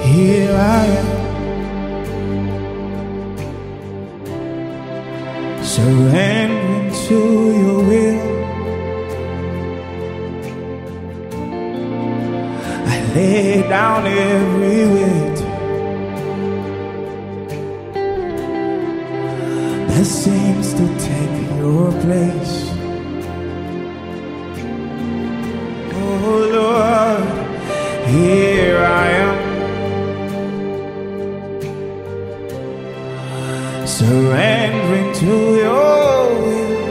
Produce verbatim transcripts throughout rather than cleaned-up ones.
here I am, surrendering to your will. I lay down every weight that seems to take your place. Oh Lord, here I am, surrendering to your will.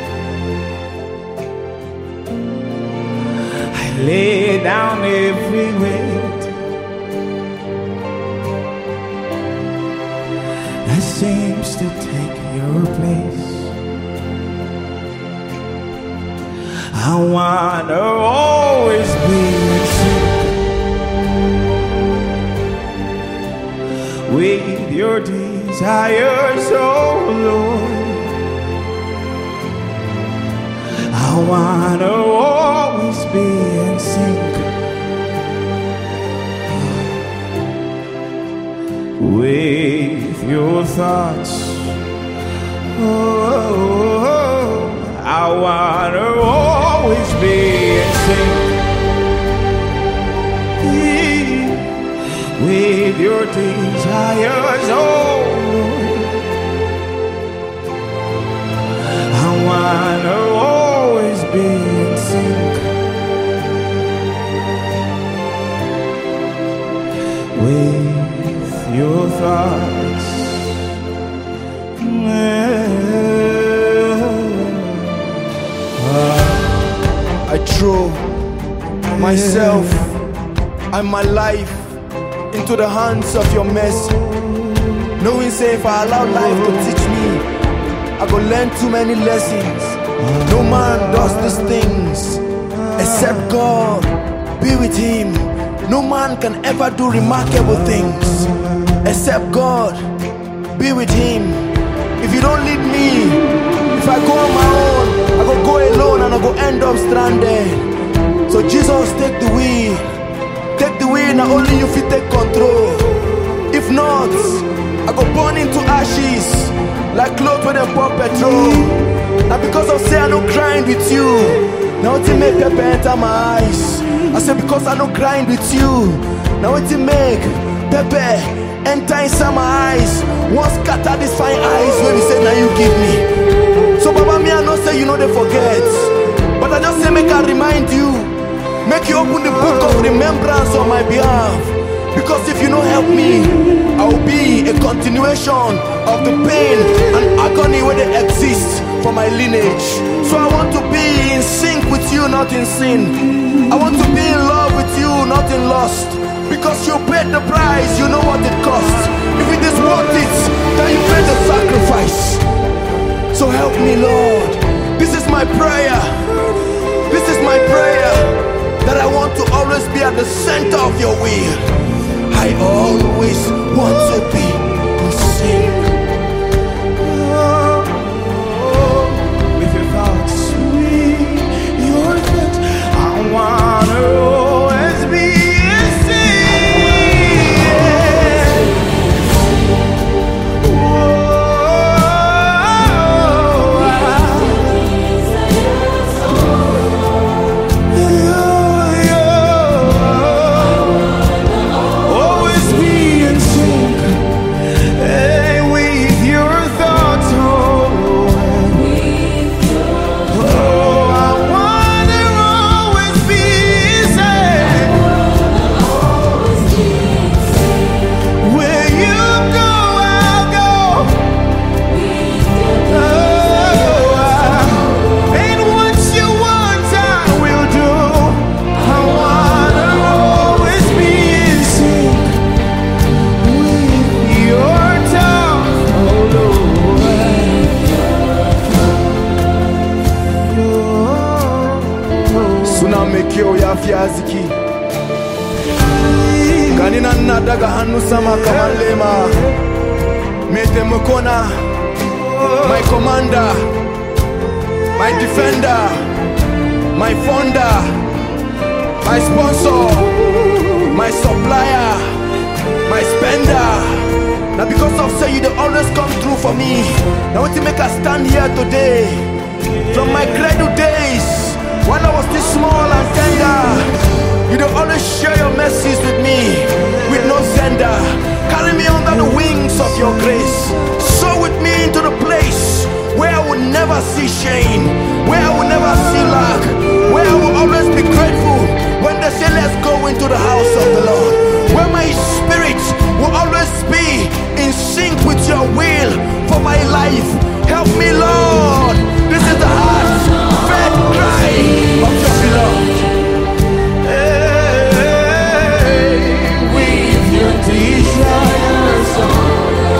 I lay down every weight that seems to take your place. I wanna always be in sync with your desires, oh Lord. I wanna always be in sync with your thoughts. Oh, I wanna always be in sync with your desires, oh Lord. I wanna always be in sync with your thoughts. I throw myself and my life into the hands of your mercy, knowing say if I allow life to teach me, I go learn too many lessons. No man does these things except God. Be with him. No man can ever do remarkable things except God. Be with him. If you don't lead me, if I go on my own, I go go alone and I go end up stranded. So Jesus, take the wheel. Take the wheel, now only you fit take control. If not, I go burn into ashes like clothes when they pour petrol. Now because of say I no grind with you, now it make pepper enter my eyes. I say because I no grind with you, now it make pepper enter inside my eyes. Once scatter these fine eyes when we say now you give me. So Baba, me I know say you know they forget, but I just say make I remind you. Make you open the book of remembrance on my behalf. Because if you don't help me, I will be a continuation of the pain and agony where they exist for my lineage. So I want to be in sync with you, not in sin. I want to be in love with you, not in lust. Because you paid the price, you know what it costs. If it is worth it, then you paid the sacrifice. So help me, Lord. This is my prayer. This is my prayer. That I want to always be at the center of your will. I always want to be in sync with your thoughts, with your thoughts. I wanna always be in sync. Fiaziki Ganina nadaga hanu sama kamalema Mete mukona, my commander, my defender, my founder, my sponsor, my supplier, my spender. Now because of say you, they always come through for me. Now what to make us stand here today? From my cradle days, when I was this small and tender, you don't always share your mercies with me, with no sender. Carry me under the wings of your grace. Soar with me into the place where I will never see shame, where I will never see lack, where I will always be grateful when they say let's go into the house of the Lord, where my spirit will always be in sync with your will for my life. Help me, Lord. This is the heartfelt cry of your beloved. Hey, with your desires on.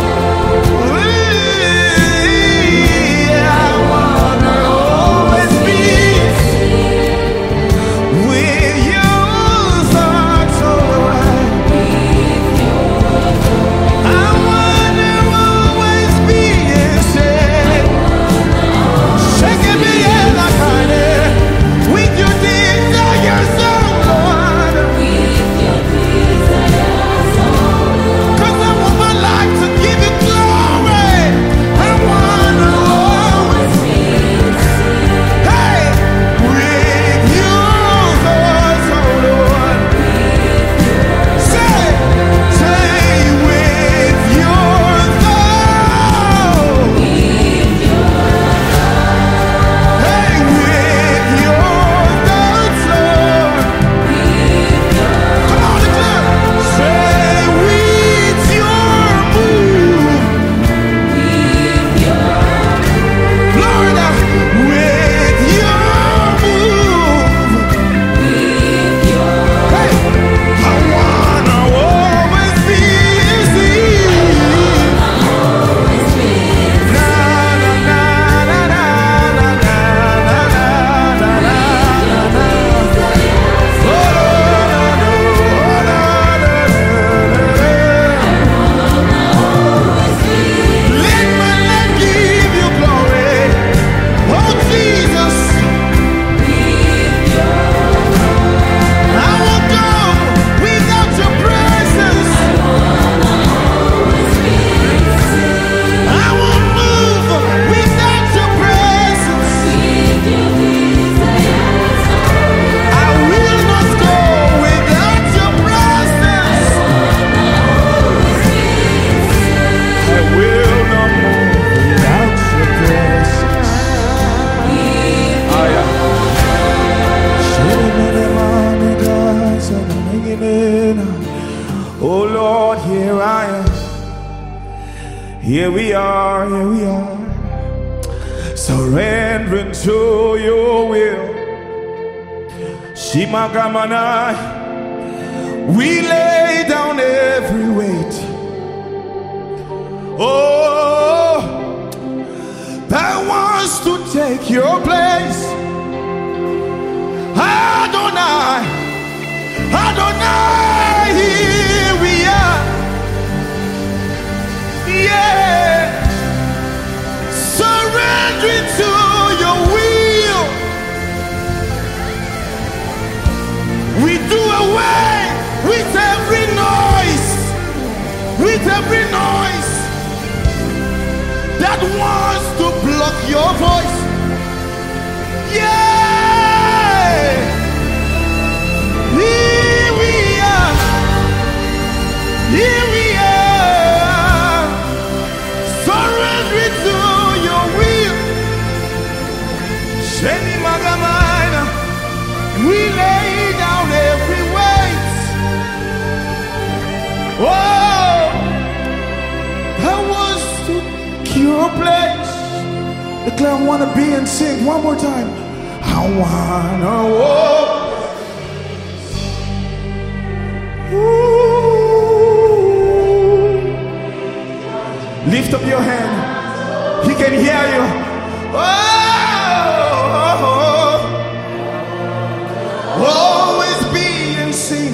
Oh Lord, here I am. Here we are, here we are, surrendering to your will. Shimagamana, we lay down every weight. Oh, that wants to take your place. Adonai, Adonai, here we are. Yeah, surrendering to your will. We do away with every noise, with every noise that wants to block your voice. Yeah, here we are, here we are, surrendering to your will. Sheni Magamana, we lay down every weight. Oh, I was to cure a place. Declare I wanna be and sing one more time. I wanna walk. Ooh. Lift up your hand. He can hear you. Oh, always be in sync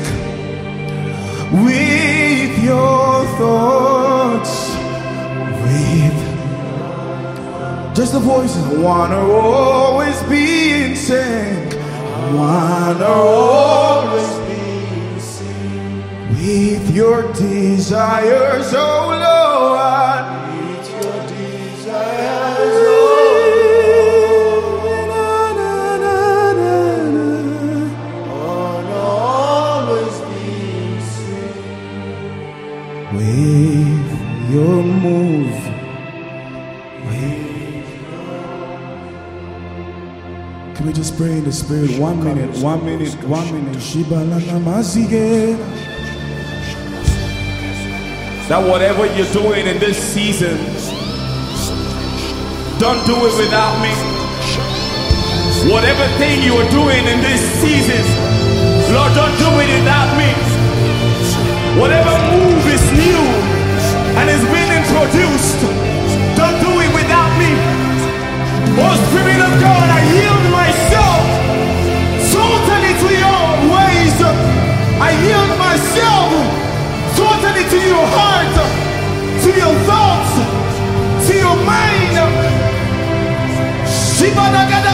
with your thoughts. With just the voices. I wanna always be in sync. I wanna always be in sync with your your desires, oh Lord. Meet your desires, oh Lord. On always be seen. With your move. Can we just pray in the spirit? One minute, one minute, one minute. That whatever you're doing in this season, don't do it without me. Whatever thing you are doing in this season, Lord, don't do it without me. Whatever move is new and is being introduced, don't do it without me. Oh Spirit of God, I yield myself totally to your ways. I yield myself totally to your heart, to your thoughts, to your mind.